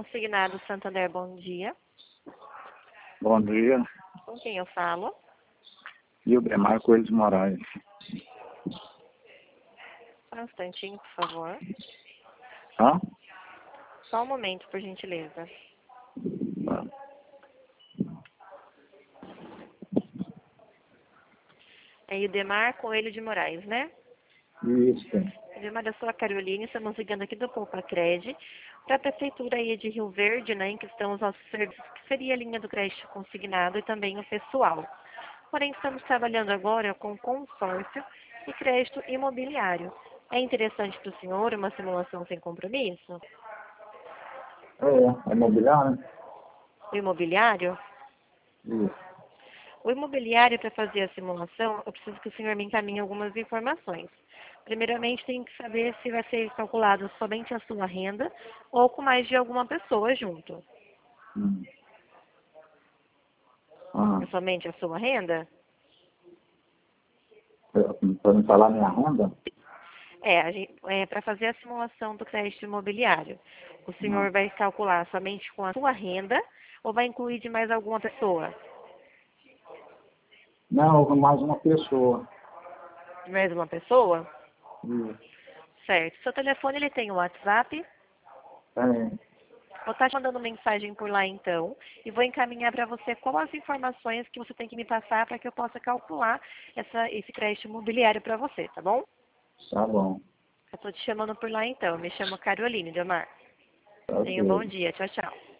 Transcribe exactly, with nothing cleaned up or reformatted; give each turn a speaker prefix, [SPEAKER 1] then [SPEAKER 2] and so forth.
[SPEAKER 1] Consignado Santander, bom dia.
[SPEAKER 2] Bom dia.
[SPEAKER 1] Com quem eu falo?
[SPEAKER 2] Ildemar Coelho de Moraes.
[SPEAKER 1] Só um instantinho, por favor.
[SPEAKER 2] Hã?
[SPEAKER 1] Só um momento, por gentileza.
[SPEAKER 2] Tá.
[SPEAKER 1] É Ildemar Coelho de Moraes, né?
[SPEAKER 2] Isso.
[SPEAKER 1] Ildemar, eu sou a Caroline, estamos ligando aqui do Poupa Cred, para a Prefeitura aí de Rio Verde, né, em que estão os nossos serviços, que seria a linha do crédito consignado e também o pessoal. Porém, estamos trabalhando agora com consórcio e crédito imobiliário. É interessante para o senhor uma simulação sem compromisso?
[SPEAKER 2] É, é imobiliário?
[SPEAKER 1] O imobiliário?
[SPEAKER 2] Isso.
[SPEAKER 1] O imobiliário, para fazer a simulação, eu preciso que o senhor me encaminhe algumas informações. Primeiramente, tem que saber se vai ser calculado somente a sua renda ou com mais de alguma pessoa junto.
[SPEAKER 2] Hum. Ah,
[SPEAKER 1] É somente a sua renda?
[SPEAKER 2] para me falar minha renda?
[SPEAKER 1] É, a gente- é para fazer a simulação do crédito imobiliário. O
[SPEAKER 2] Não.
[SPEAKER 1] senhor vai calcular somente com a sua renda ou vai incluir de mais alguma pessoa?
[SPEAKER 2] Não, mais uma pessoa.
[SPEAKER 1] De mais uma pessoa?
[SPEAKER 2] Isso.
[SPEAKER 1] Certo. Seu telefone, ele tem o WhatsApp?
[SPEAKER 2] É.
[SPEAKER 1] Vou estar te mandando mensagem por lá então e vou encaminhar para você quais as informações que você tem que me passar para que eu possa calcular essa, esse crédito imobiliário para você, tá bom?
[SPEAKER 2] Tá bom.
[SPEAKER 1] Eu estou te chamando por lá então. Me chamo Caroline, Delmar.
[SPEAKER 2] Tá
[SPEAKER 1] Tenha um bom
[SPEAKER 2] ok.
[SPEAKER 1] dia. Tchau, tchau.